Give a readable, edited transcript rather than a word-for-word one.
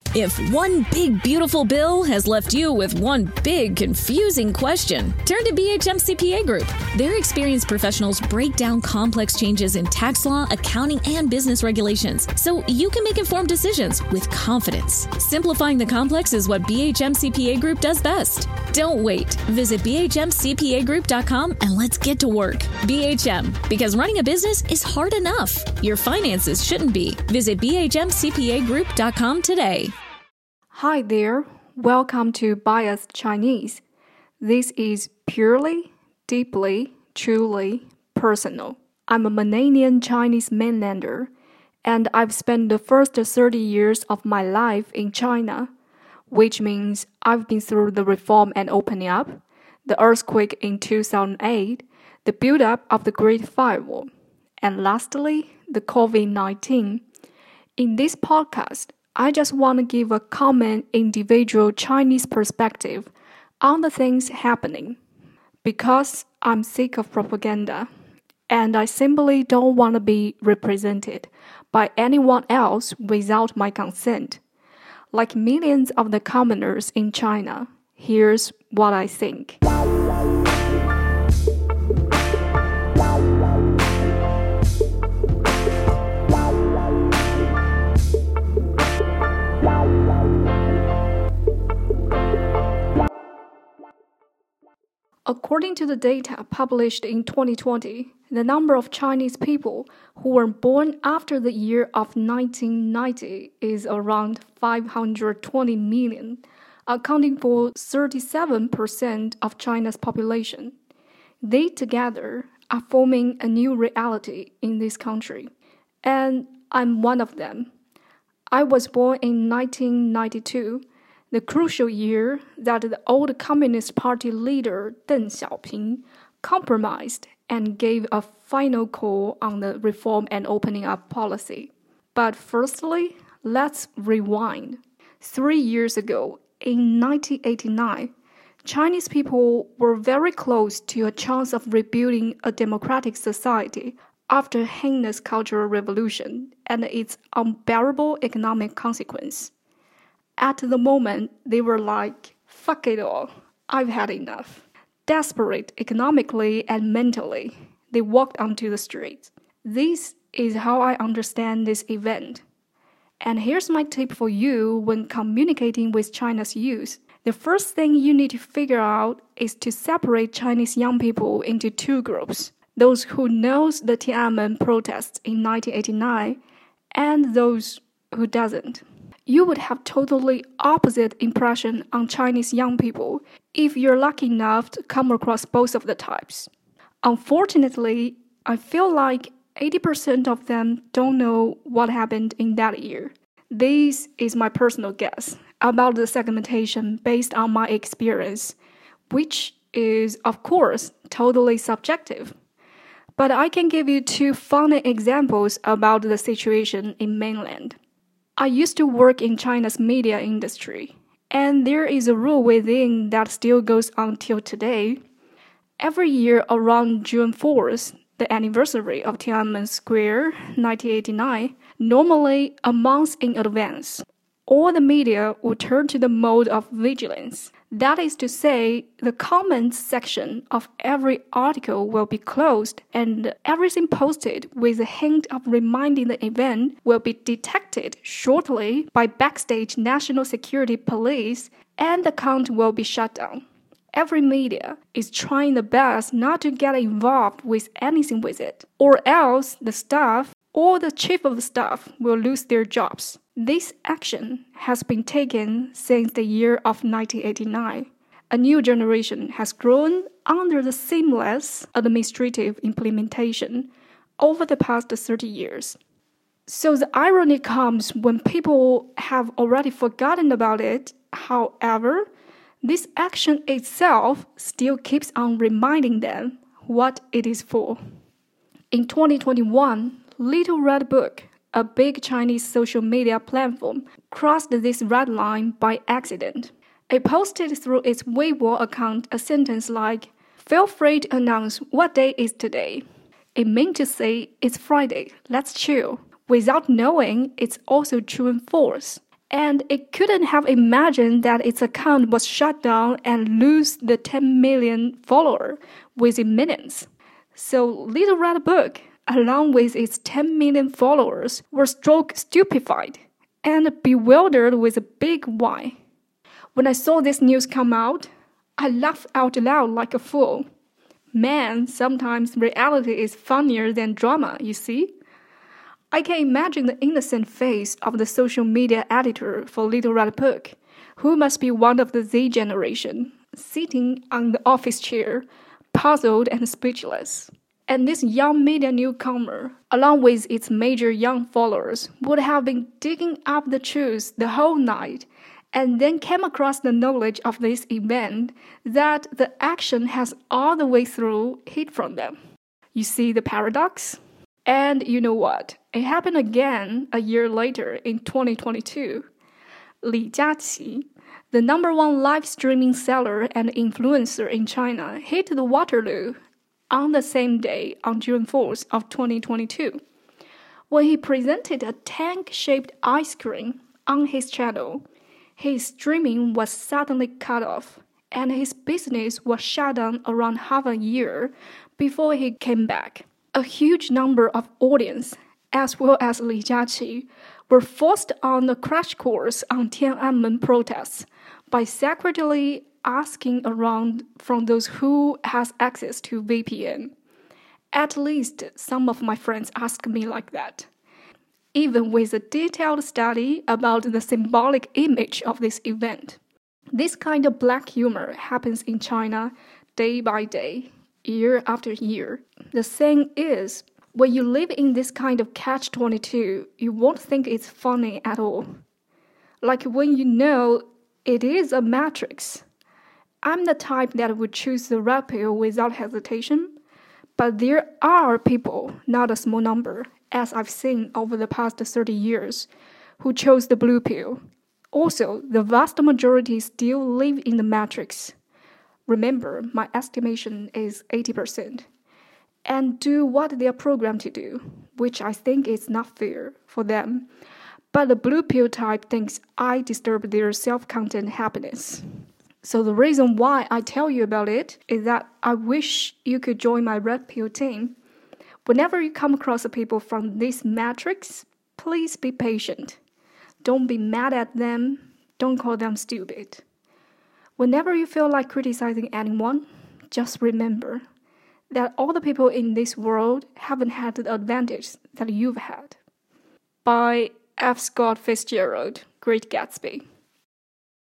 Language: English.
If one big, beautiful bill has left you with one big, confusing question, turn to BHM CPA Group. Their experienced professionals break down complex changes in tax law, accounting, and business regulations so you can make informed decisions with confidence. Simplifying the complex is what BHM CPA Group does best. Don't wait. Visit bhmcpagroup.com and let's get to work. BHM, because running a business is hard enough. Your finances shouldn't be. Visit bhmcpagroup.com today. Hi there, welcome to Biased Chinese. This is purely, deeply, truly personal. I'm a Mananian Chinese mainlander, and I've spent the first 30 years of my life in China, which means I've been through the reform and opening up, the earthquake in 2008, the build-up of the Great Firewall, and lastly, the COVID-19. In this podcast, I just want to give a common individual Chinese perspective on the things happening. Because I'm sick of propaganda, and I simply don't want to be represented by anyone else without my consent. Like millions of the commoners in China, here's what I think. According to the data published in 2020, the number of Chinese people who were born after the year of 1990 is around 520 million, accounting for 37% of China's population. They together are forming a new reality in this country, and I'm one of them. I was born in 1992. The crucial year that the old Communist Party leader Deng Xiaoping compromised and gave a final call on the reform and opening up policy. But firstly, let's rewind. 3 years ago, in 1989, Chinese people were very close to a chance of rebuilding a democratic society after heinous Cultural Revolution and its unbearable economic consequence. At the moment, they were like, fuck it all, I've had enough. Desperate economically and mentally, they walked onto the streets. This is how I understand this event. And here's my tip for you when communicating with China's youth. The first thing you need to figure out is to separate Chinese young people into two groups. Those who knows the Tiananmen protests in 1989 and those who doesn't. You would have totally opposite impression on Chinese young people if you're lucky enough to come across both of the types. Unfortunately, I feel like 80% of them don't know what happened in that year. This is my personal guess about the segmentation based on my experience, which is, of course, totally subjective. But I can give you two funny examples about the situation in mainland. I used to work in China's media industry, and there is a rule within that still goes on till today. Every year around June 4th, the anniversary of Tiananmen Square, 1989, normally a month in advance, all the media would turn to the mode of vigilance. That is to say, the comments section of every article will be closed and everything posted with a hint of reminding the event will be detected shortly by backstage national security police and the account will be shut down. Every media is trying the best not to get involved with anything with it, or else the staff or the chief of the staff will lose their jobs. This action has been taken since the year of 1989. A new generation has grown under the seamless administrative implementation over the past 30 years. So the irony comes when people have already forgotten about it. However, this action itself still keeps on reminding them what it is for. In 2021, Little Red Book, a big Chinese social media platform, crossed this red line by accident. It posted through its Weibo account a sentence like, "Feel free to announce what day is today." It meant to say, it's Friday, let's chill, without knowing it's also June 4th. And it couldn't have imagined that its account was shut down and lose the 10 million follower within minutes. So Little Red Book, along with its 10 million followers, were struck stupefied and bewildered with a big why. When I saw this news come out, I laughed out loud like a fool. Man, sometimes reality is funnier than drama, you see? I can imagine the innocent face of the social media editor for Little Red Book, who must be one of the Z generation, sitting on the office chair, puzzled and speechless. And this young media newcomer, along with its major young followers, would have been digging up the truth the whole night, and then came across the knowledge of this event that the action has all the way through hid from them. You see the paradox? And you know what? It happened again a year later in 2022. Li Jiaqi, the #1 live streaming seller and influencer in China, hit the Waterloo on the same day on June 4th of 2022. When he presented a tank-shaped ice cream on his channel, his streaming was suddenly cut off, and his business was shut down around half a year before he came back. A huge number of audience, as well as Li Jiaqi, were forced on a crash course on Tiananmen protests by secretly asking around from those who has access to VPN. At least some of my friends asked me like that. Even with a detailed study about the symbolic image of this event. This kind of black humor happens in China day by day, year after year. The thing is, when you live in this kind of catch-22, you won't think it's funny at all. Like when you know it is a matrix. I'm the type that would choose the red pill without hesitation, but there are people, not a small number, as I've seen over the past 30 years, who chose the blue pill. Also, the vast majority still live in the matrix. Remember, my estimation is 80%. And do what they are programmed to do, which I think is not fair for them. But the blue pill type thinks I disturb their self-content happiness. So the reason why I tell you about it is that I wish you could join my red pill team. Whenever you come across people from this matrix, please be patient. Don't be mad at them. Don't call them stupid. Whenever you feel like criticizing anyone, just remember that all the people in this world haven't had the advantage that you've had. By F. Scott Fitzgerald, Great Gatsby.